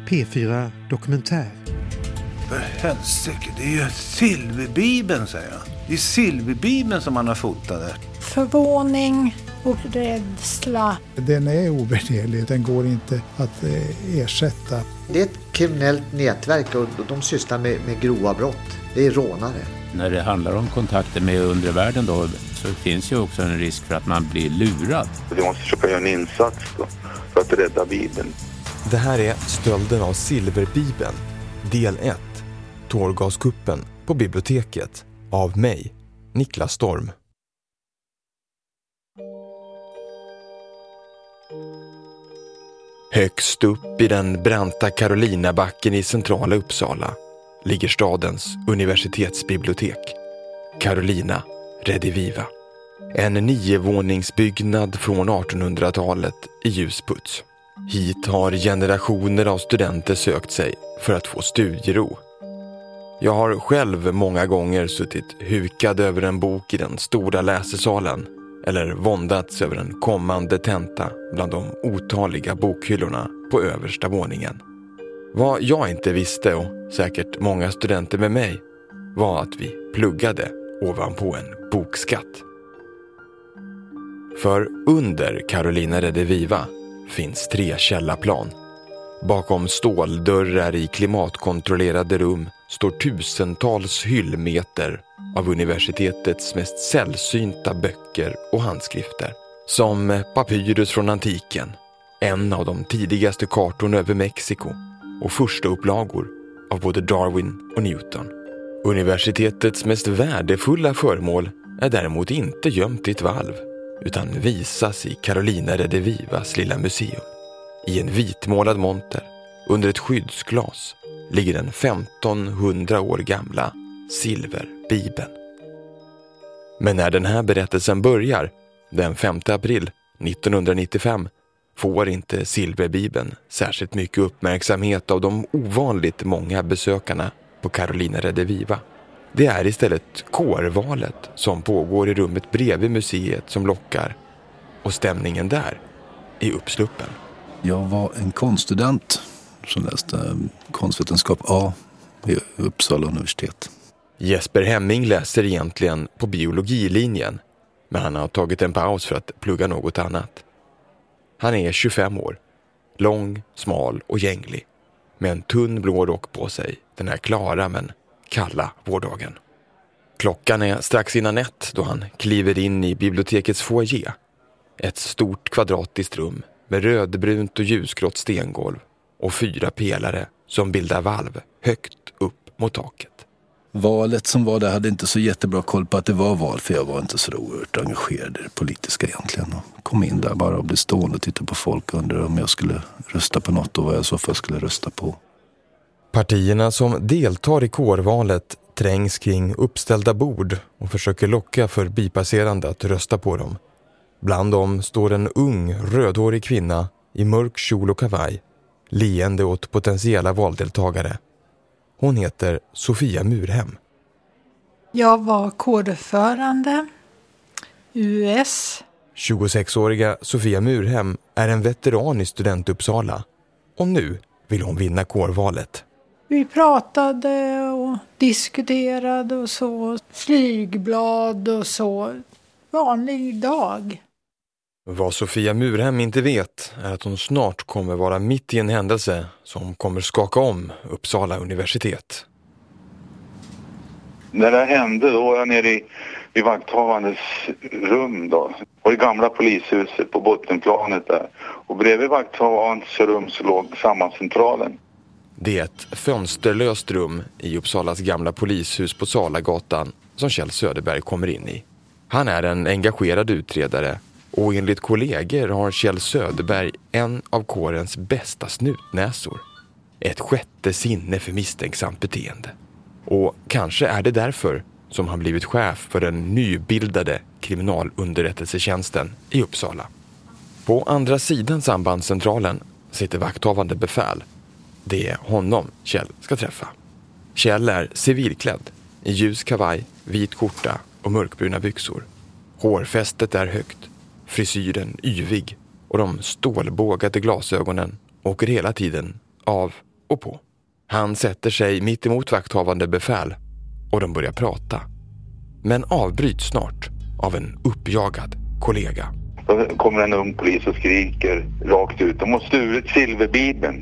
P4 Dokumentär. För helsike, det är ju Silverbibeln, säger jag. Det är Silverbibeln som man har fotat där. Förvåning och rädsla. Den är ovärderlig, den går inte att ersätta. Det är ett kriminellt nätverk och de sysslar med grova brott. Det är rånare. När det handlar om kontakter med undervärlden då, så finns ju också en risk för att man blir lurad. Vi måste försöka göra en insats då, för att rädda Bibeln. Det här är Stölden av Silverbibeln, del 1. Tårgaskuppen på biblioteket, av mig, Niklas Storm. Högst upp i den branta Karolinabacken i centrala Uppsala ligger stadens universitetsbibliotek, Carolina Rediviva. En 9-våningsbyggnad från 1800-talet i ljusputs. Hit har generationer av studenter sökt sig för att få studiero. Jag har själv många gånger suttit hukad över en bok i den stora läsesalen eller våndats över en kommande tenta bland de otaliga bokhyllorna på översta våningen. Vad jag inte visste, och säkert många studenter med mig, var att vi pluggade ovanpå en bokskatt. För under Carolina Rediviva finns 3 källarplan. Bakom ståldörrar i klimatkontrollerade rum står tusentals hyllmeter av universitetets mest sällsynta böcker och handskrifter. Som papyrus från antiken, en av de tidigaste kartorna över Mexiko och första upplagor av både Darwin och Newton. Universitetets mest värdefulla föremål är däremot inte gömt i ett valv, utan visas i Carolina Redivivas lilla museum. I en vitmålad monter, under ett skyddsglas, ligger den 1500 år gamla Silverbibeln. Men när den här berättelsen börjar, den 5 april 1995, får inte Silverbibeln särskilt mycket uppmärksamhet av de ovanligt många besökarna på Carolina Rediviva. Det är istället kårvalet som pågår i rummet bredvid museet som lockar, och stämningen där är uppsluppen. Jag var en konststudent som läste konstvetenskap A vid Uppsala universitet. Jesper Hemming läser egentligen på biologilinjen, men han har tagit en paus för att plugga något annat. Han är 25 år, lång, smal och gänglig, med en tunn blå rock på sig den här klara men kalla vårdagen. Klockan är strax innan 1 då han kliver in i bibliotekets foyer. Ett stort kvadratiskt rum med rödbrunt och ljusgrått stengolv och 4 pelare som bildar valv högt upp mot taket. Valet som var där hade inte så jättebra koll på att det var val, för jag var inte så oerhört engagerad i det politiska egentligen. Och kom in där bara och blev stående och tittade på folk och undrade om jag skulle rösta på något och vad jag så fall skulle rösta på. Partierna som deltar i kårvalet trängs kring uppställda bord och försöker locka förbipasserande att rösta på dem. Bland dem står en ung, rödhårig kvinna i mörk kjol och kavaj, leende åt potentiella valdeltagare. Hon heter Sofia Murhem. Jag var kårordförande, US. 26-åriga Sofia Murhem är en veteran i Studentuppsala. Och nu vill hon vinna kårvalet. Vi pratade och diskuterade och så. Flygblad och så. Vanlig dag. Vad Sofia Murhem inte vet är att hon snart kommer vara mitt i en händelse som kommer skaka om Uppsala universitet. När det hände då var jag nere i vakthavandes rum då. Och i gamla polishuset på bottenplanet där. Och bredvid vakthavandets rum så låg sammancentralen. Det är ett fönsterlöst rum i Uppsalas gamla polishus på Salagatan som Kjell Söderberg kommer in i. Han är en engagerad utredare, och enligt kollegor har Kjell Söderberg en av kårens bästa snutnäsor. Ett sjätte sinne för misstänksamt beteende. Och kanske är det därför som han blivit chef för den nybildade kriminalunderrättelsetjänsten i Uppsala. På andra sidan sambandscentralen sitter vakthavande befäl. Det är honom Kjell ska träffa. Kjell är civilklädd i ljus kavaj, vit skjorta och mörkbruna byxor. Hårfästet är högt, frisyren yvig och de stålbågade glasögonen åker hela tiden av och på. Han sätter sig mitt emot vakthavande befäl och de börjar prata. Men avbryts snart av en uppjagad kollega. Då kommer en ung polis och skriker rakt ut: de har stulit silverbibeln.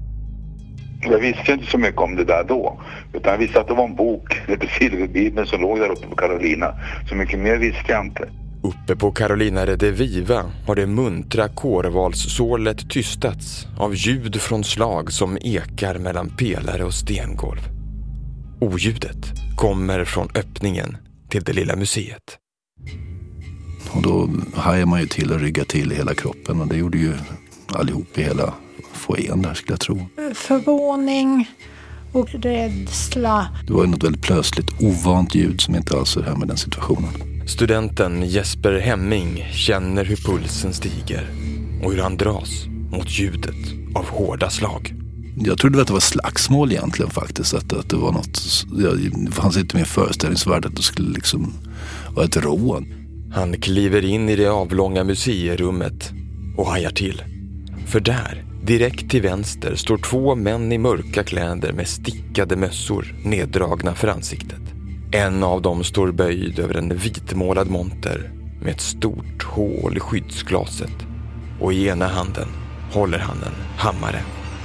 Jag visste inte så mycket om det där då, utan jag visste att det var en bok, det silverbibeln, som låg där uppe på Carolina. Så mycket mer visste jag inte. Uppe på Carolina Rediviva har det muntra kårvalssålet tystats av ljud från slag som ekar mellan pelare och stengolv. Oljudet kommer från öppningen till det lilla museet. Och då hajar man ju till och ryggar till i hela kroppen, och det gjorde ju allihop i hela foajén där, skulle jag tro. Förvåning och rädsla. Det var ju något väldigt plötsligt ovant ljud som inte alls är här med den situationen. Studenten Jesper Hemming känner hur pulsen stiger och hur han dras mot ljudet av hårda slag. Jag trodde att det var slagsmål egentligen faktiskt. Att det var något, det fanns inte mer föreställningsvärd att det skulle liksom vara ett rån. Han kliver in i det avlånga museirummet och hajar till. För där, direkt till vänster, står 2 män i mörka kläder med stickade mössor neddragna för ansiktet. En av dem står böjd över en vitmålad monter med ett stort hål i skyddsglaset, och i ena handen håller han en hammare.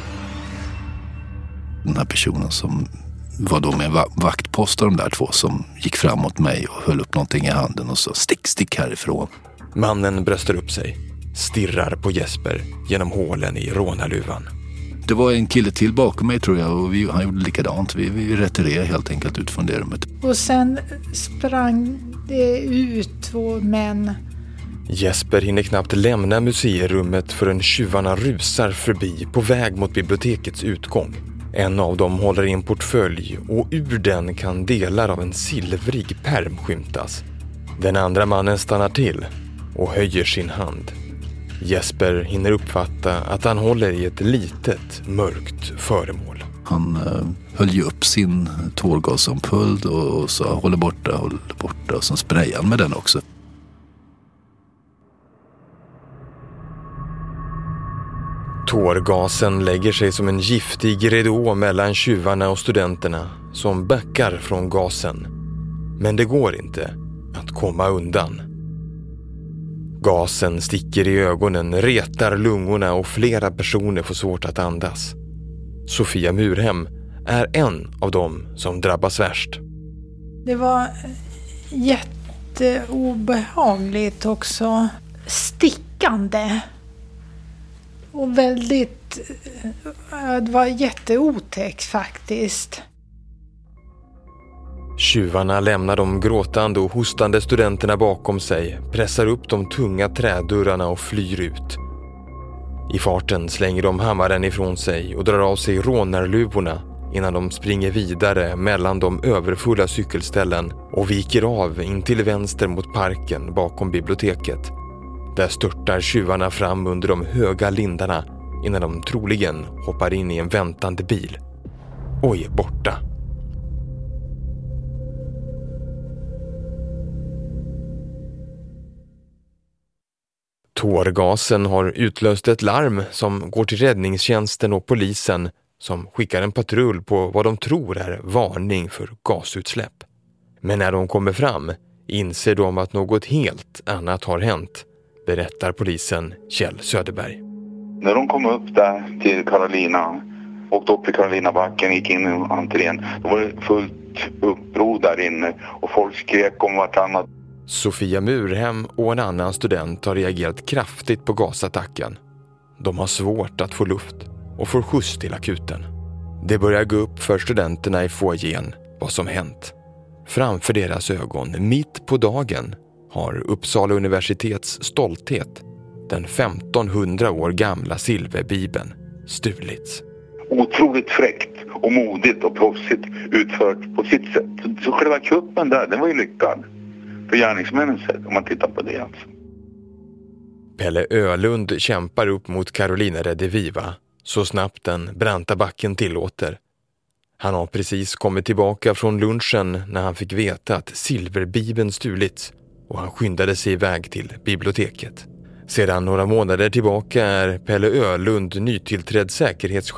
Den här personen som var då med vaktpost av de där 2 som gick fram mot mig och höll upp någonting i handen och sa stick härifrån. Mannen bröstar upp sig, stirrar på Jesper genom hålen i rånarluvan. Det var en kille till bakom mig, tror jag, och han gjorde likadant. Vi retirerade helt enkelt ut från det rummet. Och sen sprang det ut 2 män. Jesper hinner knappt lämna museirummet förrän tjuvarna rusar förbi på väg mot bibliotekets utgång. En av dem håller i en portfölj och ur den kan delar av en silvrig pärm skymtas. Den andra mannen stannar till och höjer sin hand. Jesper hinner uppfatta att han håller i ett litet, mörkt föremål. Han höll ju upp sin tårgasampull och sa håll borta, och sen sprayade han med den också. Tårgasen lägger sig som en giftig ridå mellan tjuvarna och studenterna som backar från gasen. Men det går inte att komma undan. Gasen sticker i ögonen, retar lungorna och flera personer får svårt att andas. Sofia Murhem är en av dem som drabbas värst. Det var jätteobehagligt också. Stickande. Och väldigt... Det var jätteotäckt faktiskt. Tjuvarna lämnar de gråtande och hostande studenterna bakom sig, pressar upp de tunga trädörrarna och flyr ut. I farten slänger de hammaren ifrån sig och drar av sig rånarluvorna innan de springer vidare mellan de överfulla cykelställen och viker av in till vänster mot parken bakom biblioteket. Där störtar tjuvarna fram under de höga lindarna innan de troligen hoppar in i en väntande bil och är borta. Tårgasen har utlöst ett larm som går till räddningstjänsten och polisen som skickar en patrull på vad de tror är varning för gasutsläpp. Men när de kommer fram inser de att något helt annat har hänt, berättar polisen Kjell Söderberg. När de kom upp där till Carolina, åkte upp i Carolinabacken, gick in i entrén, då var det fullt uppror där inne och folk skrek om vartannat. Sofia Murhem och en annan student har reagerat kraftigt på gasattacken. De har svårt att få luft och får skjuts till akuten. Det börjar gå upp för studenterna i foajén vad som hänt. Framför deras ögon, mitt på dagen, har Uppsala universitets stolthet, den 1500 år gamla silverbibeln, stulits. Otroligt fräckt och modigt och proffsigt utfört på sitt sätt. Så själva kuppen där, den var ju lyckad. För gärningsmännens sätt, om man tittar på det alltså. Pelle Ölund kämpar upp mot Carolina Rediviva så snabbt den branta backen tillåter. Han har precis kommit tillbaka från lunchen när han fick veta att silverbibeln stulits och han skyndade sig iväg till biblioteket. Sedan några månader tillbaka är Pelle Ölund nytillträdd säkerhetschef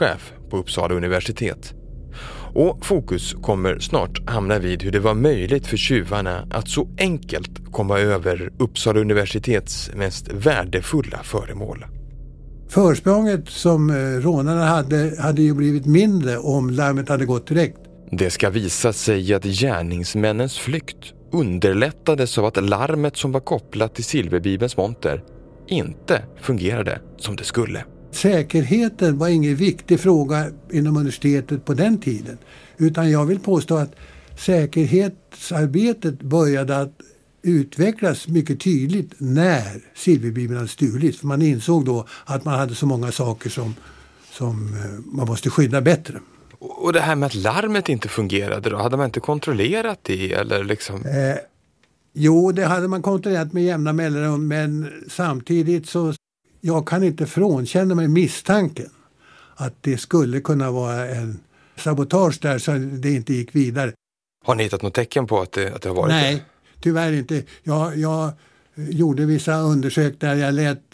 på Uppsala universitet. Och fokus kommer snart hamna vid hur det var möjligt för tjuvarna att så enkelt komma över Uppsala universitets mest värdefulla föremål. Försprånget som rånarna hade ju blivit mindre om larmet hade gått direkt. Det ska visa sig att gärningsmännens flykt underlättades av att larmet som var kopplat till Silverbibelns monter inte fungerade som det skulle. Säkerheten var ingen viktig fråga inom universitetet på den tiden. Utan jag vill påstå att säkerhetsarbetet började att utvecklas mycket tydligt när Silverbibeln hade stulits. För man insåg då att man hade så många saker som man måste skydda bättre. Och det här med att larmet inte fungerade då, hade man inte kontrollerat det eller liksom? Jo, det hade man kontrollerat med jämna mellanrum, men samtidigt så jag kan inte frånkänna mig misstanken att det skulle kunna vara en sabotage där så det inte gick vidare. Har ni hittat något tecken på att det har varit? Nej, tyvärr inte. Jag gjorde vissa undersökningar, jag lät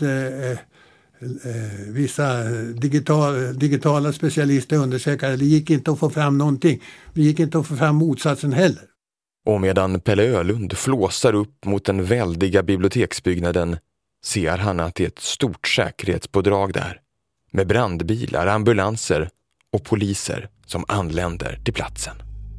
vissa digitala specialister undersöka. Det gick inte att få fram någonting. Det gick inte att få fram motsatsen heller. Och medan Pelle Ölund flåsar upp mot den väldiga biblioteksbyggnaden ser han att det är ett stort säkerhetspådrag där. Med brandbilar, ambulanser och poliser som anländer till platsen.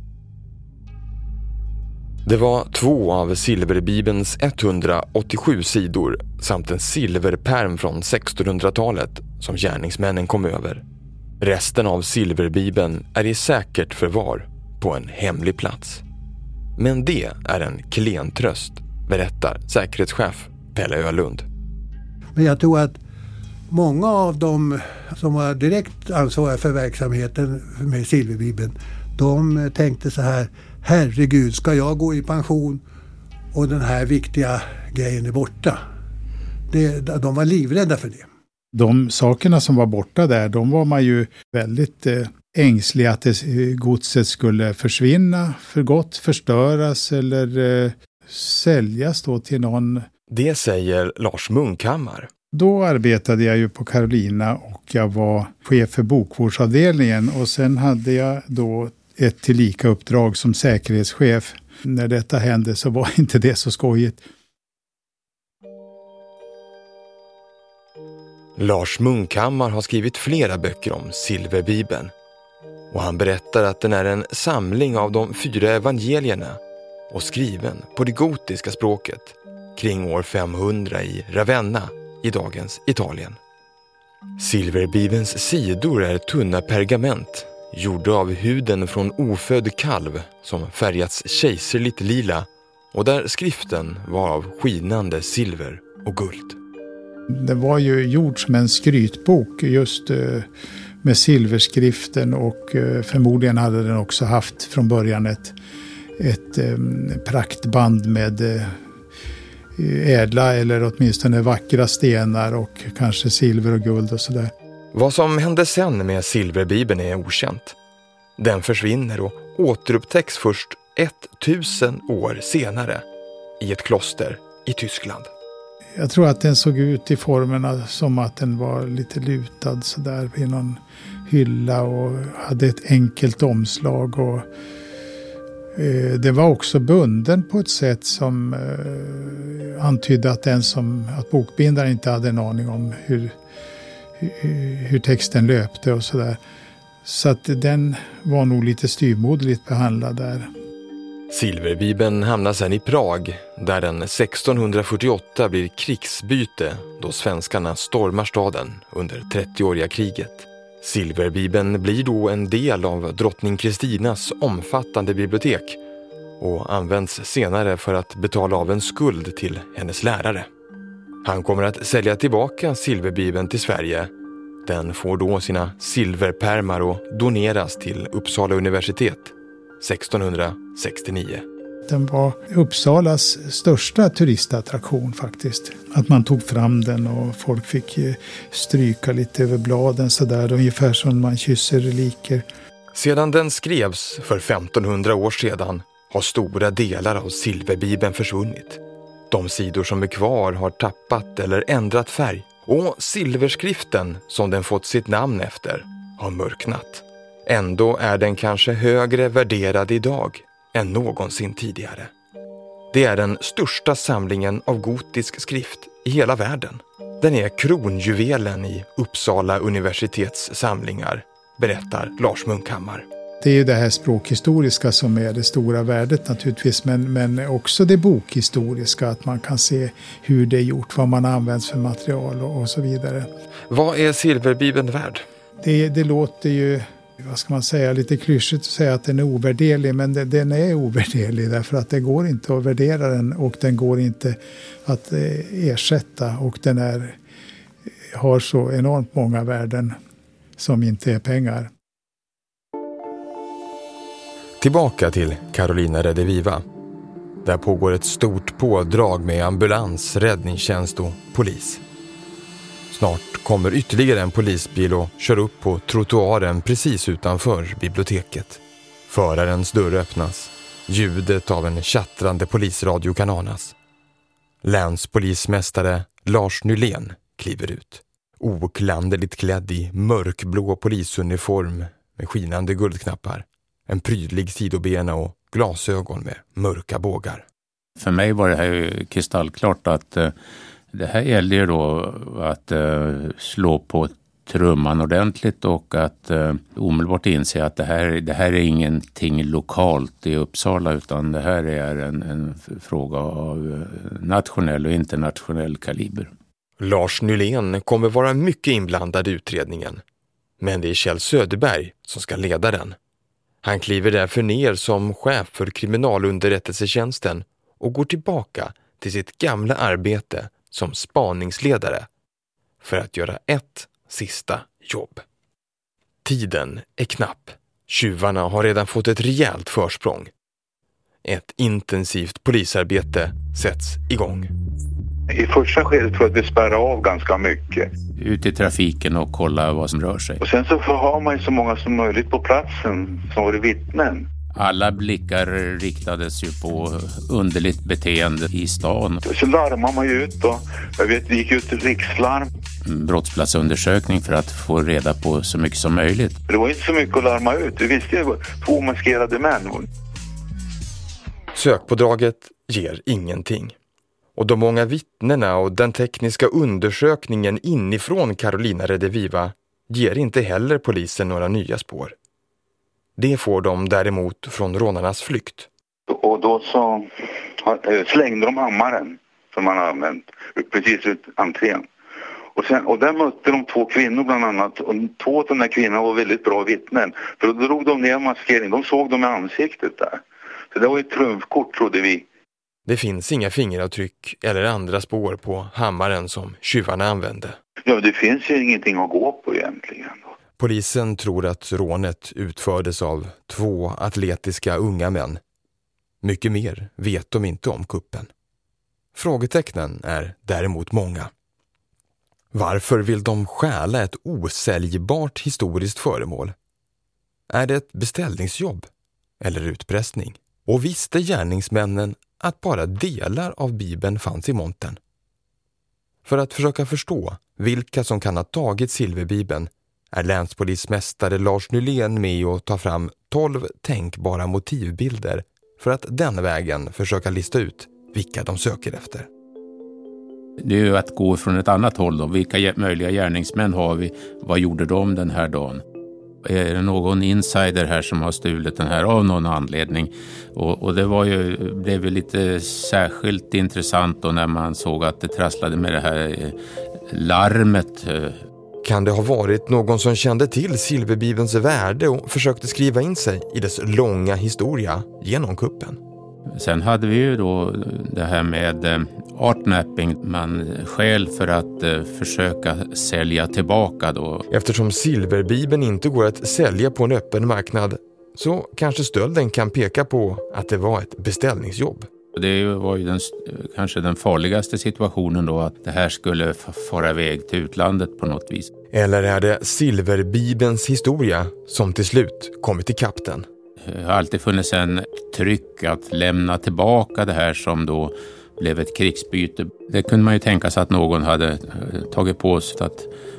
Det var 2 av Silverbibelns 187 sidor samt en silverpärm från 1600-talet som gärningsmännen kom över. Resten av Silverbibeln är i säkert förvar på en hemlig plats. Men det är en klen tröst, berättar säkerhetschef Pelle Ölund. Men jag tror att många av dem som var direkt ansvariga för verksamheten med Silverbibeln, de tänkte så här: herregud, ska jag gå i pension och den här viktiga grejen är borta? De var livrädda för det. De sakerna som var borta där, de var man ju väldigt ängsliga att godset skulle försvinna för gott, förstöras eller säljas då till någon. Det säger Lars Munkhammar. Då arbetade jag ju på Carolina och jag var chef för bokvårdsavdelningen och sen hade jag då ett tillika uppdrag som säkerhetschef. När detta hände så var inte det så skojigt. Lars Munkhammar har skrivit flera böcker om Silverbibeln. Och han berättar att den är en samling av de 4 evangelierna och skriven på det gotiska språket kring år 500 i Ravenna i dagens Italien. Silverbibelns sidor är tunna pergament gjorda av huden från ofödd kalv som färgats kejserligt lila och där skriften var av skinande silver och guld. Det var ju gjort som en skrytbok just med silverskriften och förmodligen hade den också haft från början ett praktband med ädla eller åtminstone vackra stenar och kanske silver och guld och sådär. Vad som hände sen med Silverbibeln är okänt. Den försvinner och återupptäcks först 1000 år senare i ett kloster i Tyskland. Jag tror att den såg ut i formerna som att den var lite lutad sådär i någon hylla och hade ett enkelt omslag och det var också bunden på ett sätt som antydde att bokbindaren inte hade en aning om hur texten löpte och sådär. Så att den var nog lite styvmoderligt behandlad där. Silverbibeln hamnar sedan i Prag där den 1648 blir krigsbyte då svenskarna stormar staden under 30-åriga kriget. Silverbibeln blir då en del av drottning Kristinas omfattande bibliotek och används senare för att betala av en skuld till hennes lärare. Han kommer att sälja tillbaka Silverbibeln till Sverige. Den får då sina silverpärmar och doneras till Uppsala universitet 1669. Den var Uppsalas största turistattraktion faktiskt. Att man tog fram den och folk fick stryka lite över bladen sådär, ungefär som man kysser reliker. Sedan den skrevs för 1500 år sedan har stora delar av Silverbibeln försvunnit. De sidor som är kvar har tappat eller ändrat färg och silverskriften som den fått sitt namn efter har mörknat. Ändå är den kanske högre värderad idag än någonsin tidigare. Det är den största samlingen av gotisk skrift i hela världen. Den är kronjuvelen i Uppsala universitets samlingar, berättar Lars Munkhammar. Det är ju det här språkhistoriska som är det stora värdet naturligtvis, men också det bokhistoriska, att man kan se hur det är gjort, vad man använt för material och så vidare. Vad är Silverbibeln värd? Det låter ju, vad ska man säga, lite klyschigt att säga att den är ovärderlig, men den är ovärderlig därför att det går inte att värdera den och den går inte att ersätta, och den har så enormt många värden som inte är pengar. Tillbaka till Carolina Rediviva. Där pågår ett stort pådrag med ambulans, räddningstjänst och polis. Snart kommer ytterligare en polisbil och kör upp på trottoaren precis utanför biblioteket. Förarens dörr öppnas. Ljudet av en tjattrande polisradio kan anas. Länspolismästare Lars Nylén kliver ut. Oklanderligt klädd i mörkblå polisuniform med skinande guldknappar. En prydlig sidobena och glasögon med mörka bågar. För mig var det här kristallklart att det här gäller ju då att slå på trumman ordentligt och att omedelbart inse att det här är ingenting lokalt i Uppsala, utan det här är en fråga av nationell och internationell kaliber. Lars Nylén kommer vara mycket inblandad i utredningen. Men det är Kjell Söderberg som ska leda den. Han kliver därför ner som chef för kriminalunderrättelsetjänsten och går tillbaka till sitt gamla arbete som spaningsledare för att göra ett sista jobb. Tiden är knapp. Tjuvarna har redan fått ett rejält försprång. Ett intensivt polisarbete sätts igång. I första skedet tror jag att vi spärrar av ganska mycket. Ut i trafiken och kolla vad som rör sig. Och sen så har man ju så många som möjligt på platsen som var vittnen. Alla blickar riktades ju på underligt beteende i stan. Så larmar man ju ut då. Jag vet, vi gick ut till rikslarm. Brottsplatsundersökning för att få reda på så mycket som möjligt. Det var inte så mycket att larma ut. Vi visste ju 2 maskerade män. Sökpådraget ger ingenting. Och de många vittnena och den tekniska undersökningen inifrån Carolina Rediviva ger inte heller polisen några nya spår. Det får de däremot från rånarnas flykt. Och då så slängde de hammaren som man har använt precis ut entrén. Och där mötte de 2 kvinnor bland annat. Och 2 av de här kvinnorna var väldigt bra vittnen. För då drog de ner maskering. De såg dem i ansiktet där. Så det var ett trumfkort, trodde vi. Det finns inga fingeravtryck eller andra spår på hammaren som tjuvarna använde. Ja, det finns ju ingenting att gå på egentligen. Polisen tror att rånet utfördes av 2 atletiska unga män. Mycket mer vet de inte om kuppen. Frågetecknen är däremot många. Varför vill de stjäla ett osäljbart historiskt föremål? Är det ett beställningsjobb eller utpressning? Och visste gärningsmännen att bara delar av Bibeln fanns i montern? För att försöka förstå vilka som kan ha tagit Silverbibeln är länspolismästare Lars Nylén med och tar fram 12 tänkbara motivbilder för att den vägen försöka lista ut vilka de söker efter. Det är ju att gå från ett annat håll då. Vilka möjliga gärningsmän har vi? Vad gjorde de den här dagen? Är det någon insider här som har stulit den här av någon anledning? Och det blev ju lite särskilt intressant då när man såg att det trasslade med det här larmet. Kan det ha varit någon som kände till Silverbibelns värde och försökte skriva in sig i dess långa historia genom kuppen? Sen hade vi ju då det här med artnapping. Man skäl för att försöka sälja tillbaka då. Eftersom Silverbibeln inte går att sälja på en öppen marknad så kanske stölden kan peka på att det var ett beställningsjobb. Det var ju kanske den farligaste situationen då, att det här skulle fara iväg till utlandet på något vis. Eller är det Silverbibelns historia som till slut kommit till kapten? Det har alltid funnits en tryck att lämna tillbaka det här som då blev ett krigsbyte. Det kunde man ju tänka sig att någon hade tagit på sig att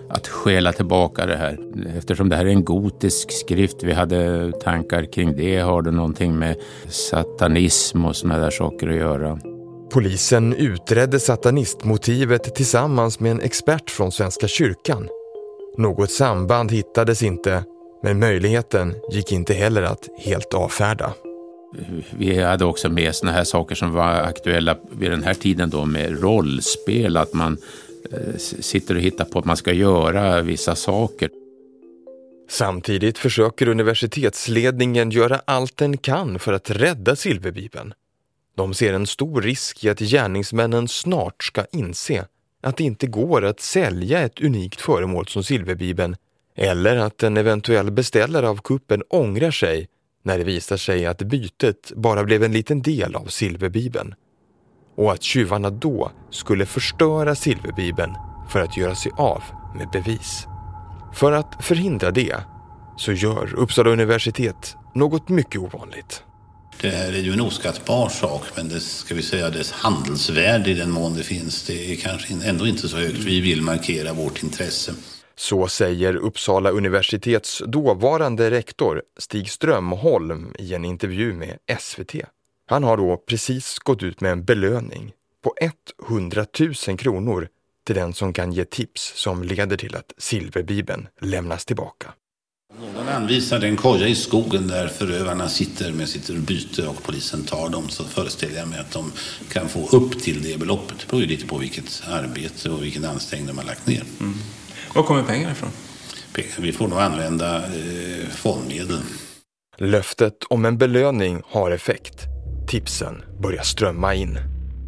att stjäla tillbaka det här. Eftersom det här är en gotisk skrift, vi hade tankar kring det. Har det någonting med satanism och såna där saker att göra? Polisen utredde satanistmotivet tillsammans med en expert från Svenska kyrkan. Något samband hittades inte, men möjligheten gick inte heller att helt avfärda. Vi hade också med såna här saker som var aktuella vid den här tiden då, med rollspel, att man sitter och hittar på att man ska göra vissa saker. Samtidigt försöker universitetsledningen göra allt den kan för att rädda Silverbibeln. De ser en stor risk i att gärningsmännen snart ska inse att det inte går att sälja ett unikt föremål som Silverbibeln, eller att en eventuell beställare av kuppen ångrar sig när det visar sig att bytet bara blev en liten del av Silverbibeln, och att tjuvarna då skulle förstöra Silverbibeln för att göra sig av med bevis. För att förhindra det så gör Uppsala universitet något mycket ovanligt. Det här är ju en oskattbar sak, men det ska vi säga dess handelsvärde i den mån det finns, det är kanske ändå inte så högt. Vi vill markera vårt intresse. Så säger Uppsala universitets dåvarande rektor Stig Strömholm i en intervju med SVT. Han har då precis gått ut med en belöning på 100 000 kronor till den som kan ge tips som leder till att Silverbibeln lämnas tillbaka. Någon anvisar en koja i skogen där förövarna sitter med sitt byte och polisen tar dem, så föreställer jag mig att de kan få upp till det beloppet. Det beror ju lite på vilket arbete och vilken ansträngning de har lagt ner. Mm. Var kommer pengarna ifrån? Vi får nog använda fondmedel. Löftet om en belöning har effekt. Tipsen börjar strömma in.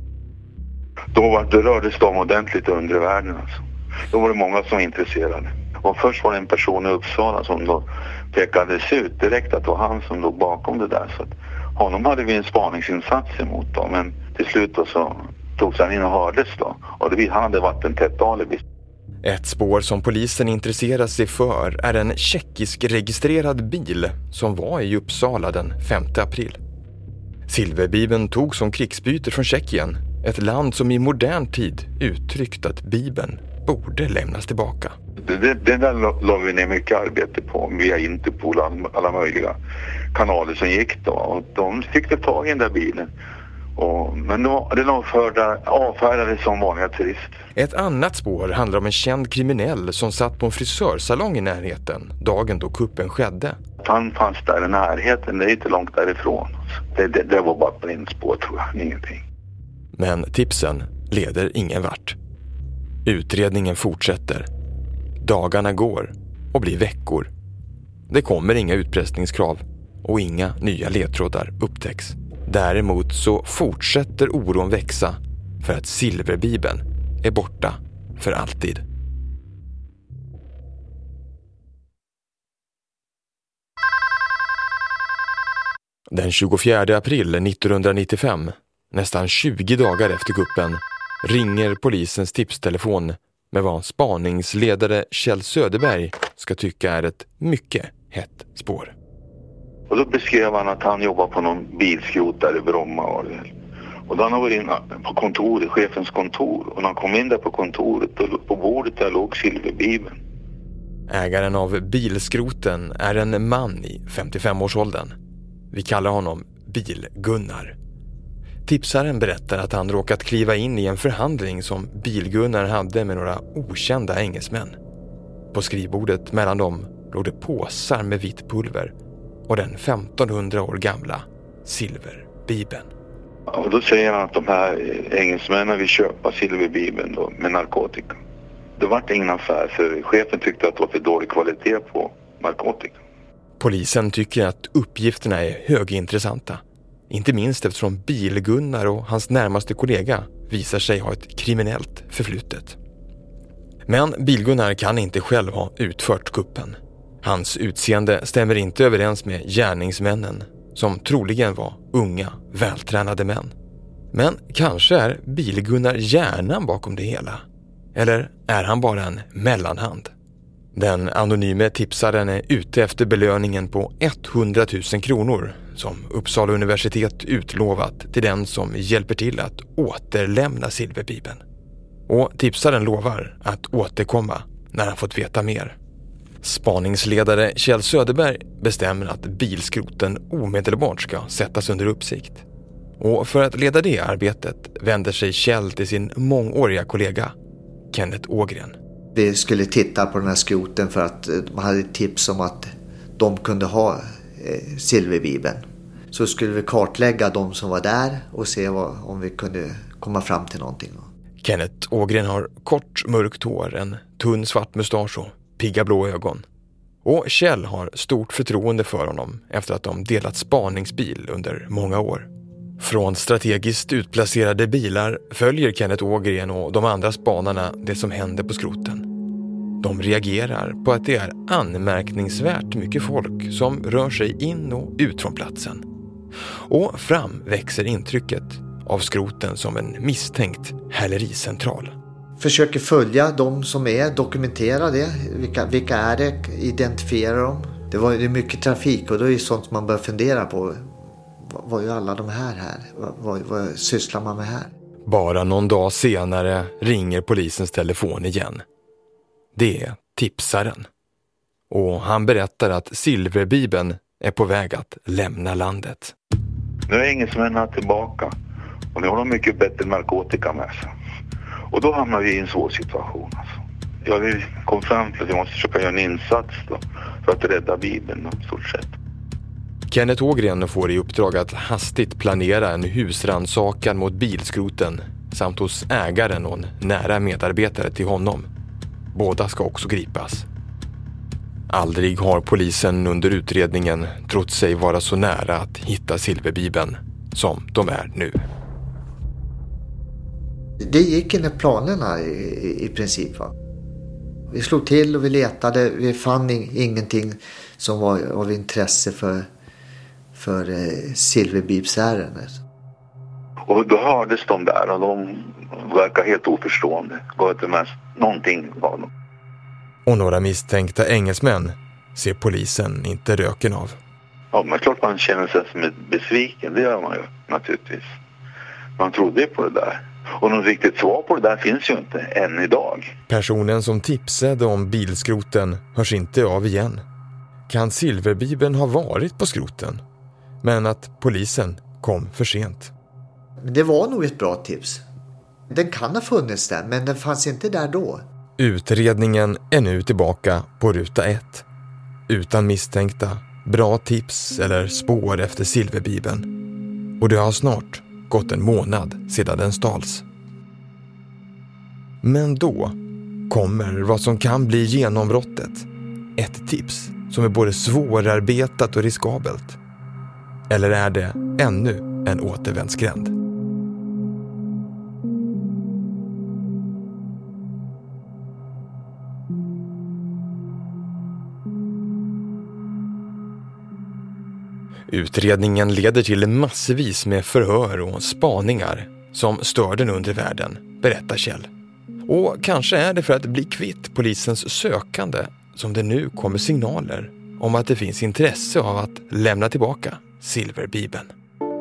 Då rördes de ordentligt under världen. Alltså. Då var det många som var intresserade. Och först var det en person i Uppsala som då pekades ut direkt att det var han som låg bakom det där. Så att honom hade vi en spaningsinsats emot då, men till slut då så togs han in och hördes då. Och han hade varit en tätt alibi. Ett spår som polisen intresserar sig för är en tjeckisk-registrerad bil som var i Uppsala den 5 april. Silverbibeln tog som krigsbyte från Tjeckien, ett land som i modern tid uttryckt att Bibeln borde lämnas tillbaka. Det där la vi ner mycket arbete på via Interpol, alla möjliga kanaler som gick då. Och de fick det tag i den där bilen. Men den avfärdades som vanliga turister. Ett annat spår handlar om en känd kriminell som satt på en frisörsalong i närheten dagen då kuppen skedde. Han fanns där i närheten, det är inte långt därifrån. Det var bara på en spår, tror jag, ingenting. Men tipsen leder ingen vart. Utredningen fortsätter. Dagarna går och blir veckor. Det kommer inga utpressningskrav och inga nya ledtrådar upptäcks. Däremot så fortsätter oron växa för att Silverbibeln är borta för alltid. Den 24 april 1995, nästan 20 dagar efter kuppen, ringer polisens tipstelefon med vad spaningsledare Kjell Söderberg ska tycka är ett mycket hett spår. Och då beskrev han att han jobbar på någon bilskrot där i Bromma. Och då han har varit inne på kontoret, chefens kontor. Och när han kom in där på kontoret och på bordet där låg Silverbibeln. Ägaren av bilskroten är en man i 55-årsåldern. Vi kallar honom Bil-Gunnar. Tipsaren berättar att han råkat kliva in i en förhandling som Bil-Gunnar hade med några okända engelsmän. På skrivbordet mellan dem låg det påsar med vitt pulver och den 1500 år gamla Silverbibeln. Och då säger han att de här engelsmännen vill köpa Silverbibeln då, med narkotika. Det var ingen affär, för chefen tyckte att det var för dålig kvalitet på narkotika. Polisen tycker att uppgifterna är högintressanta. Inte minst eftersom Bil-Gunnar och hans närmaste kollega visar sig ha ett kriminellt förflutet. Men Bil-Gunnar kan inte själv ha utfört kuppen. Hans utseende stämmer inte överens med gärningsmännen, som troligen var unga, vältränade män. Men kanske är Bil-Gunnar hjärnan bakom det hela. Eller är han bara en mellanhand? Den anonyme tipsaren är ute efter belöningen på 100 000 kronor som Uppsala universitet utlovat till den som hjälper till att återlämna Silverbibeln. Och tipsaren lovar att återkomma när han fått veta mer. Spaningsledare Kjell Söderberg bestämmer att bilskroten omedelbart ska sättas under uppsikt. Och för att leda det arbetet vänder sig Kjell till sin mångåriga kollega Kenneth Ågren. Vi skulle titta på den här skroten för att man hade tips om att de kunde ha silverbibeln. Så skulle vi kartlägga de som var där och se om vi kunde komma fram till någonting. Kenneth Ågren har kort mörkt hår, en tunn svart mustasch och pigga blå ögon. Och Kjell har stort förtroende för honom efter att de delat spaningsbil under många år. Från strategiskt utplacerade bilar följer Kenneth Ågren och de andra spanarna det som händer på skroten. De reagerar på att det är anmärkningsvärt mycket folk som rör sig in och ut från platsen. Och fram växer intrycket av skroten som en misstänkt hälericentral. Försöker följa de som är, dokumentera det. Vilka är det? Identifiera dem. Det är mycket trafik och då är det sånt man bör fundera på. Vad är alla de här? Vad sysslar man med här? Bara någon dag senare ringer polisens telefon igen. Det är tipsaren. Och han berättar att silverbibeln är på väg att lämna landet. Nu är engelsmännen tillbaka och nu har de mycket bättre narkotika med sig. Och då hamnar vi i en svår situation. Alltså. Vi kom fram till att vi måste försöka göra en insats då, för att rädda Bibeln i stort sett. Kenneth Ågren får i uppdrag att hastigt planera en husrannsakan mot bilskroten samt hos ägaren och en nära medarbetare till honom. Båda ska också gripas. Aldrig har polisen under utredningen trott sig vara så nära att hitta silverbibeln som de är nu. Det gick enligt planerna i princip. Va? Vi slog till och vi letade. Vi fann ingenting som var av intresse för silverbibelsärendet. Och då hördes de där och de verkar helt oförstående. Det var inte mest någonting av dem. Och några misstänkta engelsmän ser polisen inte röken av. Ja, men klart man känner sig som besviken. Det gör man ju naturligtvis. Man trodde på det där. Och något riktigt svar på det där finns ju inte än idag. Personen som tipsade om bilskroten hörs inte av igen. Kan silverbibeln ha varit på skroten? Men att polisen kom för sent. Det var nog ett bra tips. Den kan ha funnits där, men den fanns inte där då. Utredningen är nu tillbaka på ruta 1. Utan misstänkta, bra tips eller spår efter silverbibeln. Och det har snart gått en månad sedan den stals. Men då kommer vad som kan bli genombrottet. Ett tips som är både svårarbetat och riskabelt. Eller är det ännu en återvändsgränd? Utredningen leder till massvis med förhör och spaningar som stör den undre världen, berättar Kjell. Och kanske är det för att bli kvitt polisens sökande som det nu kommer signaler om att det finns intresse av att lämna tillbaka silverbibeln.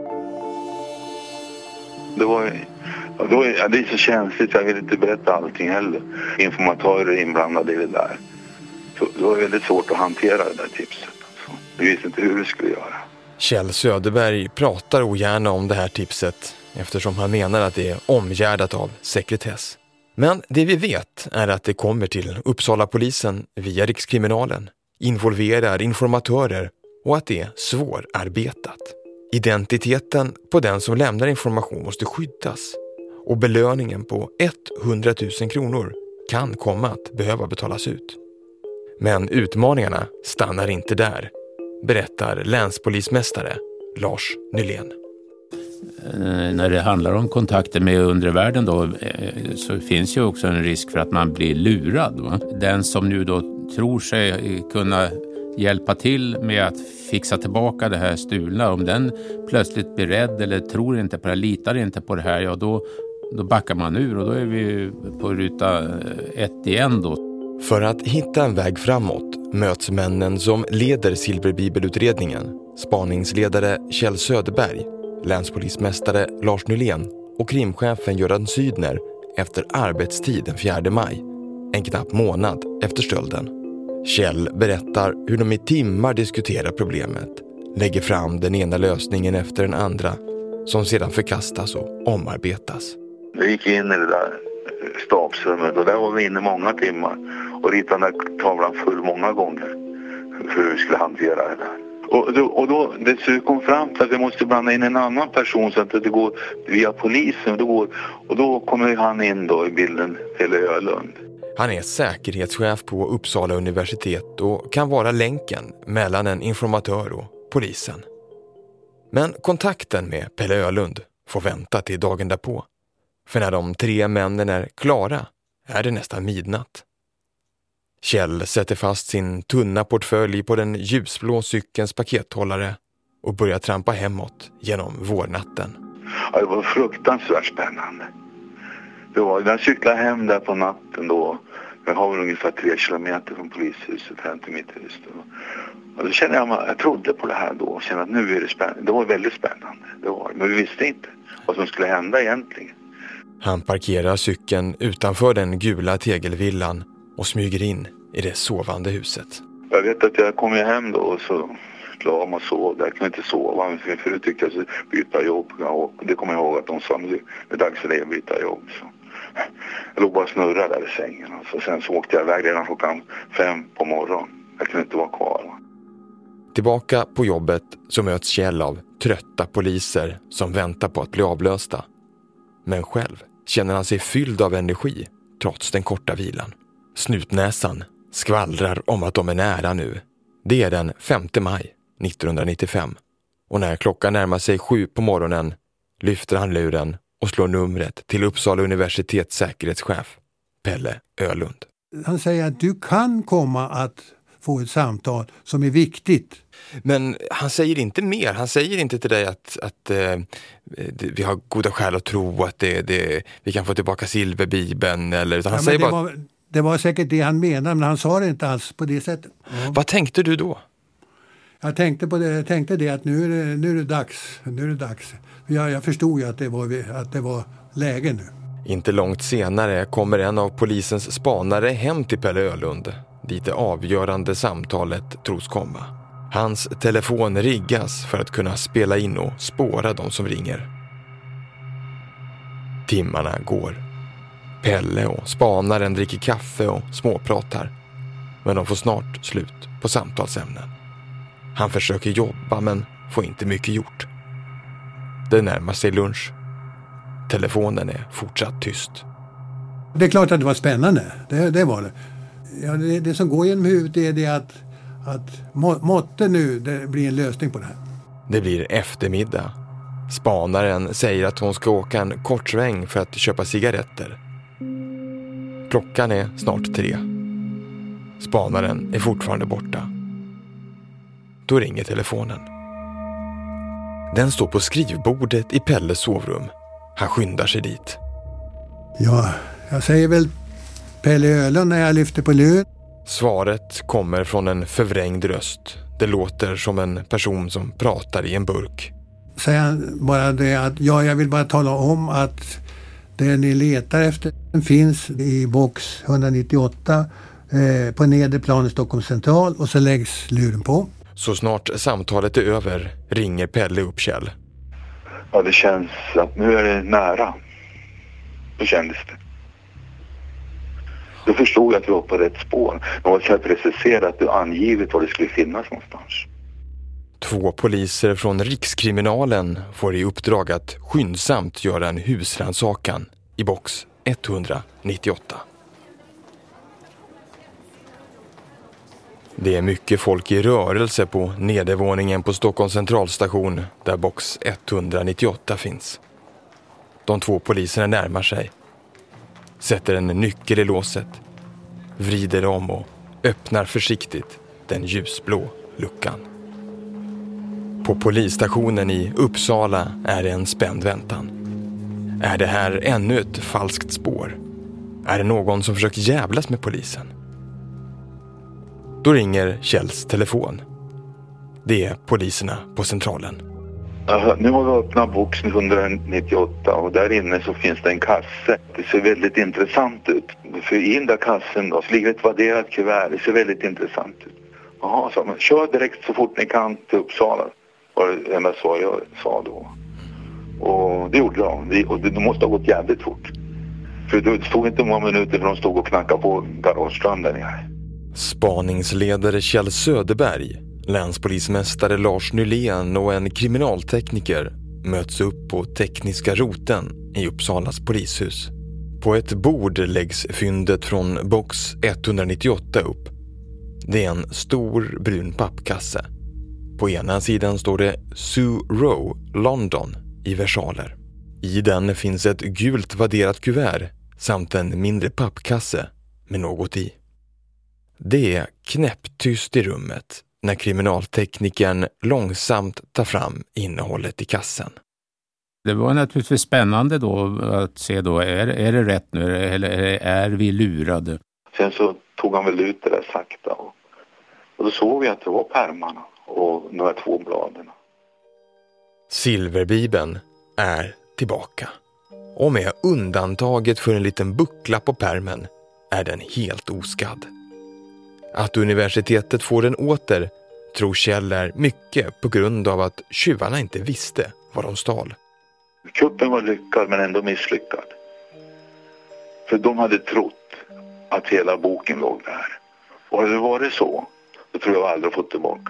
Det är så känsligt, jag vill inte berätta allting heller. Informatörer är inblandade i det där. Så det var väldigt svårt att hantera det där tipset. Alltså. Vi visste inte hur det skulle göra. Kjell Söderberg pratar ogärna om det här tipset eftersom han menar att det är omgärdat av sekretess. Men det vi vet är att det kommer till Uppsala polisen via Rikskriminalen, involverar informatörer och att det är svårarbetat. Identiteten på den som lämnar information måste skyddas och belöningen på 100 000 kronor kan komma att behöva betalas ut. Men utmaningarna stannar inte där, berättar länspolismästare Lars Nylén. När det handlar om kontakter med undre världen då, så finns ju också en risk för att man blir lurad. Va? Den som nu då tror sig kunna hjälpa till med att fixa tillbaka det här stulna, om den plötsligt blir rädd eller tror inte på det, litar inte på det här, ja då backar man ur och då är vi på ruta 1 igen då. För att hitta en väg framåt möts männen som leder silverbibelutredningen, spaningsledare Kjell Söderberg, länspolismästare Lars Nylén och krimchefen Göran Sydner efter arbetstid den 4 maj. en knapp månad efter stölden. Kjell berättar hur de i timmar diskuterar problemet, lägger fram den ena lösningen efter den andra som sedan förkastas och omarbetas. Vi gick in i det där stabsrummet och där var vi inne många timmar och ritade den där tavlan full många gånger hur vi skulle hantera det där. Och då det kom fram till att vi måste blanda in en annan person så att det går via polisen. Och då kommer han in då i bilden, Pelle Ölund. Han är säkerhetschef på Uppsala universitet och kan vara länken mellan en informatör och polisen. Men kontakten med Pelle Ölund får vänta till dagen därpå. För när de 3 männen är klara är det nästan midnatt. Kjell sätter fast sin tunna portfölj på den ljusblå cykelns pakethållare och börjar trampa hemåt genom vårnatten. Ja, det var fruktansvärt spännande. Jag cyklade hem där på natten då. Jag har väl ungefär 3 kilometer från polishuset hem till mitt hus då. Och då kände jag trodde på det här då och kände att nu är det spännande. Det var väldigt spännande. Men vi visste inte vad som skulle hända egentligen. Han parkerar cykeln utanför den gula tegelvillan och smyger in i det sovande huset. Jag vet att jag kom hem då och så la mig och sov. Jag kunde inte sova för det tyckte jag skulle byta jobb. Och det kommer jag ihåg att de sa att det är dags för dig att byta jobb. Så jag låg bara och snurrade där i sängen. Och sen så åkte jag iväg redan klockan 5 på morgonen. Jag kunde inte vara kvar. Tillbaka på jobbet så möts Kjell av trötta poliser som väntar på att bli avlösta. Men själv känner han sig fylld av energi trots den korta vilan. Snutnäsan skvallrar om att de är nära nu. Det är den 5 maj 1995. Och när klockan närmar sig 7 på morgonen lyfter han luren och slår numret till Uppsala universitets säkerhetschef Pelle Ölund. Han säger att du kan komma att få ett samtal som är viktigt. Men han säger inte mer. Han säger inte till dig att vi har goda skäl att tro att vi kan få tillbaka silverbibeln. Eller, utan han säger bara... Det var säkert det han menade, men han sa det inte alls på det sättet. Ja. Vad tänkte du då? Jag tänkte att nu är det dags. Jag förstod ju att det var läge nu. Inte långt senare kommer en av polisens spanare hem till Pelle Ölund. Dit det avgörande samtalet tros komma. Hans telefon riggas för att kunna spela in och spåra de som ringer. Timmarna går. Pelle och spanaren dricker kaffe och småpratar. Men de får snart slut på samtalsämnen. Han försöker jobba men får inte mycket gjort. Det närmar sig lunch. Telefonen är fortsatt tyst. Det är klart att det var spännande. Det var det. Ja, det som går genom huvudet är det att måtte nu det blir en lösning på det här. Det blir eftermiddag. Spanaren säger att hon ska åka en kort sväng för att köpa cigaretter. Klockan är snart 3. Spanaren är fortfarande borta. Då ringer telefonen. Den står på skrivbordet i Pelles sovrum. Han skyndar sig dit. Ja, jag säger väl Pelle Ölund när jag lyfter på luren. Svaret kommer från en förvrängd röst. Det låter som en person som pratar i en burk. Säger han bara det att jag vill bara tala om att det ni letar efter finns i box 198 på nedre plan i Stockholms central och så läggs luren på. Så snart samtalet är över ringer Pelle upp Kjell. Ja, det känns att nu är det nära. Då kändes det. Då förstod jag att vi var på rätt spår. Det var så här preciserat och angivet var det skulle finnas någonstans. 2 poliser från Rikskriminalen får i uppdrag att skyndsamt göra en husrannsakan i box 198. Det är mycket folk i rörelse på nedervåningen på Stockholms centralstation där box 198 finns. De 2 poliserna närmar sig, sätter en nyckel i låset, vrider om och öppnar försiktigt den ljusblå luckan. På polisstationen i Uppsala är det en spänd väntan. Är det här ännu ett falskt spår? Är det någon som försöker jävlas med polisen? Då ringer Kjells telefon. Det är poliserna på centralen. Nu har vi öppnat box 198 och där inne så finns det en kasse. Det ser väldigt intressant ut. För i den där kassen då så ligger ett vadderat kuvert. Det ser väldigt intressant ut. Jaha, så man kör direkt så fort ni kan till Uppsala. Var det enda så jag sa då. Och det gjorde de. Och det måste ha gått jävligt fort. För det stod inte många minuter när de stod och knackade på garagestranden här. Spaningsledare Kjell Söderberg, länspolismästare Lars Nylén och en kriminaltekniker möts upp på tekniska roten i Uppsalas polishus. På ett bord läggs fyndet från box 198 upp. Det är en stor brun pappkasse. På ena sidan står det Sue Row, London i versaler. I den finns ett gult vadderat kuvert samt en mindre pappkasse med något i. Det är knäpptyst i rummet när kriminalteknikern långsamt tar fram innehållet i kassen. Det var naturligtvis spännande då att se då, är det rätt nu eller är vi lurade? Sen så tog han väl ut det där sakta och då såg vi att det var pärmarna och de här 2 bladen. Silverbibeln är tillbaka. Och med undantaget för en liten buckla på pärmen är den helt oskadd. Att universitetet får den åter tror Kjell är mycket på grund av att tjuvarna inte visste vad de stal. Kuppen var lyckad men ändå misslyckad. För de hade trott att hela boken låg där. Och hade det varit så, då tror jag aldrig fått tillbaka.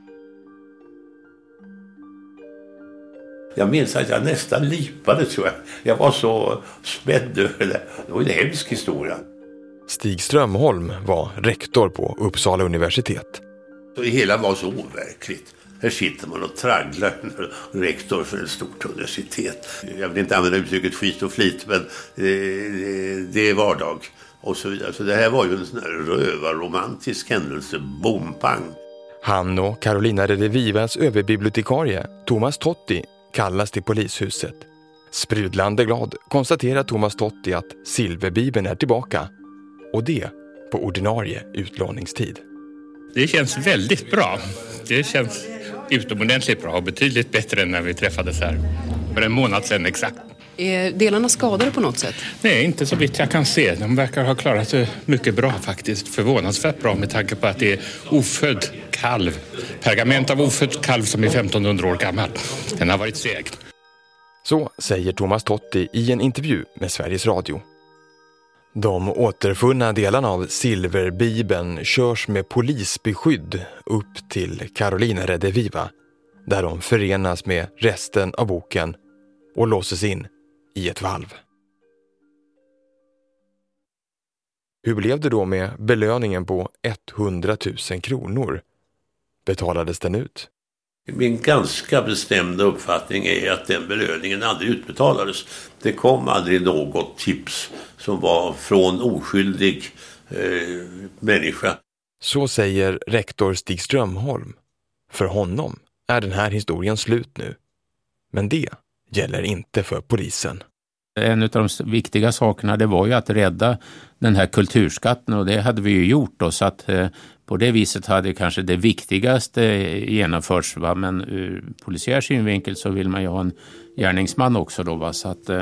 Jag minns att jag nästan lipade, tror jag. Jag var så spänd över det. Det var en hemsk historia. Stig Strömholm var rektor på Uppsala universitet. Det hela var så overkligt. Här sitter man och tragglar rektor för ett stort universitet. Jag vill inte använda uttrycket skit och flit, men det är vardag. Och så vidare. Så det här var ju en sån här rövarromantisk händelse. Bompang. Han och Carolina Redevivas överbibliotekarie Thomas Totti kallas till polishuset. Sprudlande glad konstaterar Thomas Totti att Silverbibeln är tillbaka. Och det på ordinarie utlåningstid. Det känns väldigt bra. Det känns utomordentligt bra och betydligt bättre än när vi träffades här för en månad sedan exakt. Är delarna skadade på något sätt? Nej, inte så vitt jag kan se. De verkar ha klarat sig mycket bra faktiskt. Förvånansvärt bra med tanke på att det är ofödd kalv. Pergament av ofödd kalv som är 1500 år gammal. Den har varit seg. Så säger Thomas Totti i en intervju med Sveriges Radio. De återfunna delarna av Silverbibeln körs med polisbeskydd upp till Carolina Rediviva, där de förenas med resten av boken och låses in i ett valv. Hur blev det då med belöningen på 100 000 kronor? Betalades den ut? Min ganska bestämda uppfattning är att den belöningen aldrig utbetalades. Det kom aldrig något tips som var från oskyldig människa. Så säger rektor Stig Strömholm. För honom är den här historien slut nu. Men det gäller inte för polisen. En av de viktiga sakerna det var ju att rädda den här kulturskatten och det hade vi ju gjort då, så att på det viset hade kanske det viktigaste genomförts, va? Men ur polisiär synvinkel så vill man ju ha en gärningsman också då, va? Så att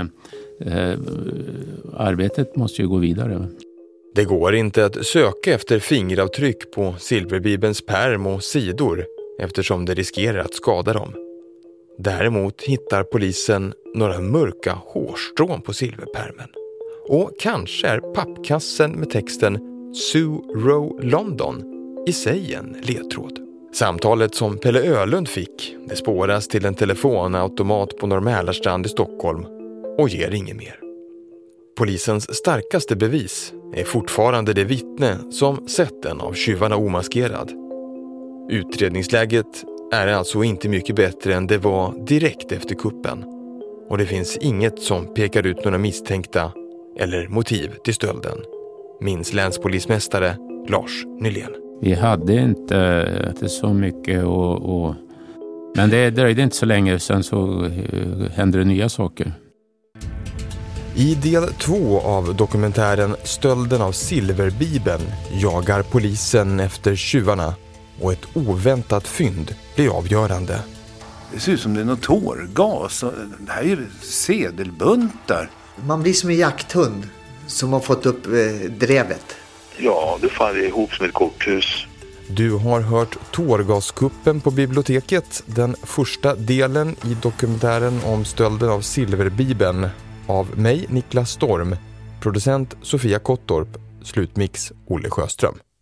arbetet måste ju gå vidare. Va? Det går inte att söka efter fingeravtryck på Silverbibelns pärm och sidor eftersom det riskerar att skada dem. Däremot hittar polisen några mörka hårstrån på silverpärmen. Och kanske är pappkassen med texten Sue Row London i sig en ledtråd. Samtalet som Pelle Ölund fick, det spåras till en telefonautomat på Norrmälarstrand i Stockholm och ger inget mer. Polisens starkaste bevis är fortfarande det vittne som sett en av tjuvarna omaskerad. Utredningsläget är alltså inte mycket bättre än det var direkt efter kuppen. Och det finns inget som pekar ut några misstänkta eller motiv till stölden. Minns länspolismästare Lars Nylén. Vi hade inte så mycket men det dröjde inte så länge, sen så hände det nya saker. I del 2 av dokumentären Stölden av Silverbibeln jagar polisen efter tjuvarna och ett oväntat fynd blir avgörande. Det ser ut som det är något tårgas. Det här är ju sedelbuntar. Man blir som en jakthund som har fått upp drevet. Ja, det faller ihop som ett korthus. Du har hört Tårgaskuppen på biblioteket, den första delen i dokumentären om stölden av Silverbibeln av mig, Niklas Storm, producent Sofia Kottorp, slutmix Olle Sjöström.